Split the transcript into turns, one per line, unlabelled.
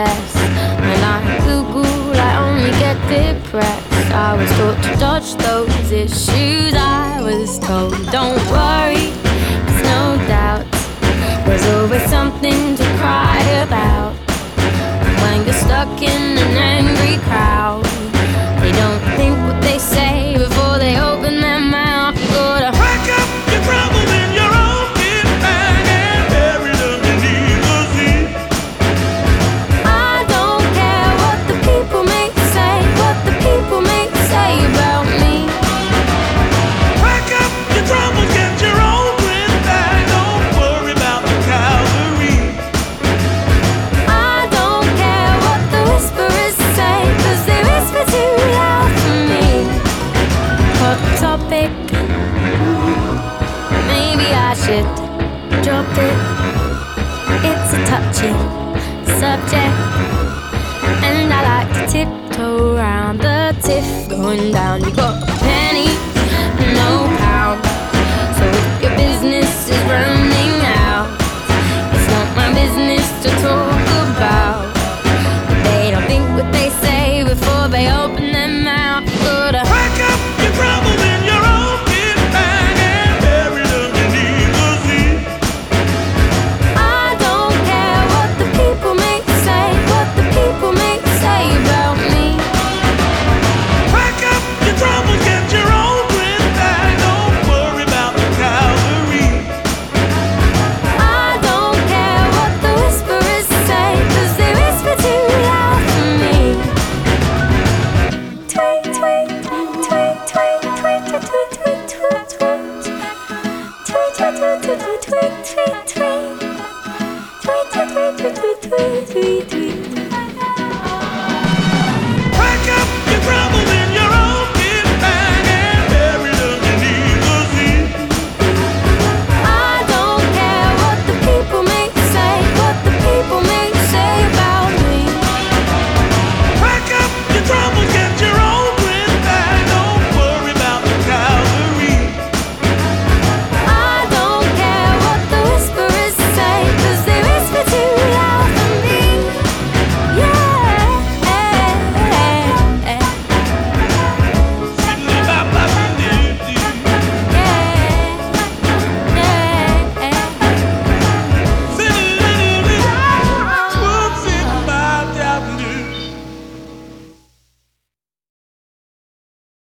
less. When I'm Google, I only get depressed. I was taught to dodge those issues. I was told, don't worry, there's no doubt. There's always something to cry about. When you're stuck in an angry crowd, they don't think what they say before they open their mouth. You gotta
pack up your troubles in your own kit bag and bury them beneath the sea.
I don't care what the people may say, what the people may say about me.
Pack up your troubles, get your own twin bag. Don't worry about the cavalry.
I don't care what the whisperers say, 'cause they whisper too loud for me. Hot topic, maybe I should drop it. It's a touchy subject, and I like to tiptoe around the tiff going down. You got a penny, no pound. So if your business is running out, it's not my business to talk about. They don't think what they say before they open their mouth. You gotta
Pack up your troubles in your own kit bag and bury them beneath the sea.
I don't care what the people may say, what the people may say about me.
Pack up your troubles, get your own twin bag. Don't worry about the cavalry.
I don't care what the whisperers say, 'cause they whisper too loud for me. Tweet, tweet, tweet, tweet, tweet, tweet, tweet, tweet, tweet, tweet, tweet, tweet, tweet, tweet, tweet, tweet.